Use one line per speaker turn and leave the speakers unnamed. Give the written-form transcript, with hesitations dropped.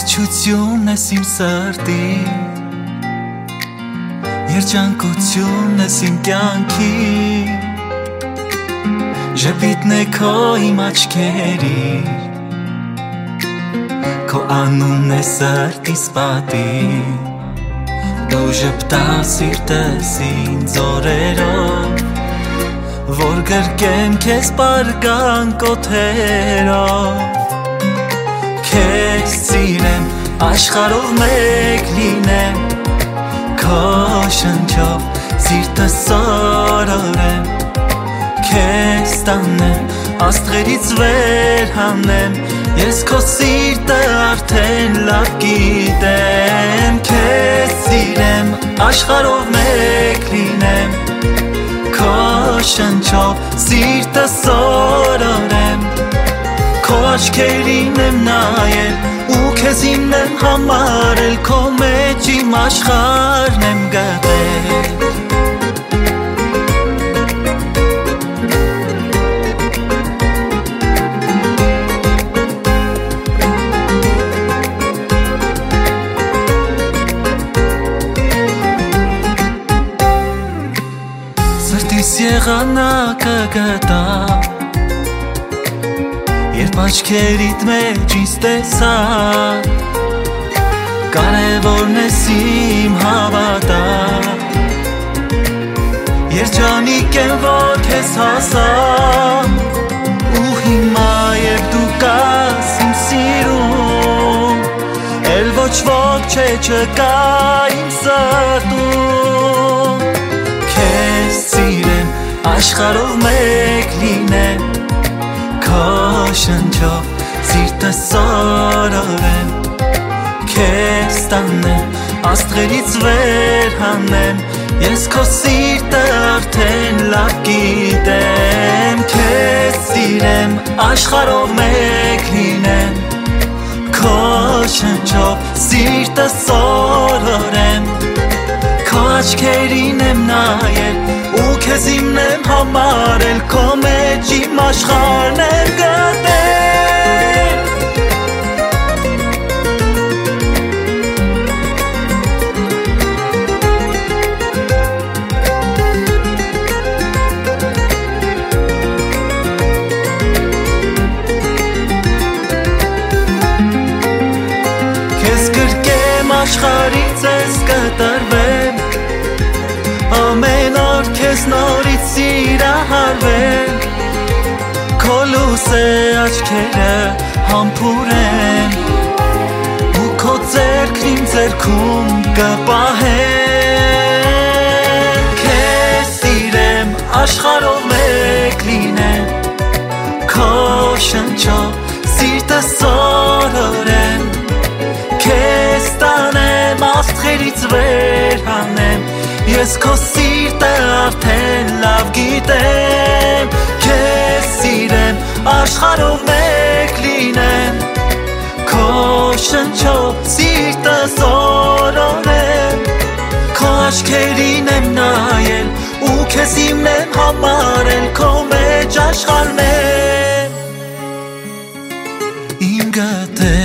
Առչությունն ես իմ սրտի, երջանկությունն ես իմ կյանքի, ժպիտն է քո իմ աչքերի, քո անունն է սրտիս պատիվ, դու ժպտաս սիրտս ինձ օրերով, որ գրկեմ քեզ պարգանք օդերով, քեզ սիրեմ, աշխարհով մեկ լինեմ, քո շնչով սիրտս սորորեմ, քեզ տանեմ, աստղերից վեր հանեմ, ես քո սիրտը արդեն լավ գիտեմ, քեզ սիրեմ, աշխարհով մեկ լինեմ, քո շնչով սիրտս սորորեմ, քո աչքերին եմ նայել ու քեզ իմն եմ համարել, քո մեջ իմ աշխարհն եմ գտել։ Սրտիս եղանակը գտա, երբ աչքերիդ մեջ ինձ տեսա, կարևորն ես իմ հավատա, երջանիկ եմ որ քեզ հասա, ու հիմա երբ դու կաս իմ սիրում, էլ ոչ ոք չէ չկա իմ սրտում, քեզ սիրեմ, աշխարհով մեկ լինեմ, քո շնչով սիրտս սորորեմ, քեզ տանեմ, աստղերից վեր հանեմ, ես քո սիրտը արդեն լավ գիտեմ, քեզ սիրեմ, աշխարհով մեկ լինեմ, քո շնչով սիրտս սորորեմ, քո աչքերին եմ նայել ու քեզ իմն եմ համարել, քո մեջ իմ աշխարհն եմ գտել։ Քեզ գրկեմ աշխարհից ես կտրվեմ, ամեն օր քեզ նորից սիրահարվեմ, քո լույսե աչքերը համբուրեն, ու քո ձեռքն իմ ձեռքում կպահեն, քեզ սիրեմ, աշխարհով մեկ լինեմ, քո շնչով սիրտս սորորեմ, քեզ տանեմ, աստղերից վեր հանեմ, ես քո սիրտը արդեն լավ գիտեմ, քեզ սիրեմ, աշխարհով մեկ լինեմ, քո շնչով սիրտը սորորեմ, քո աչքերին եմ նայել ու քեզ իմն եմ համարել, քո մեջ աշխարհն եմ իմ գտել։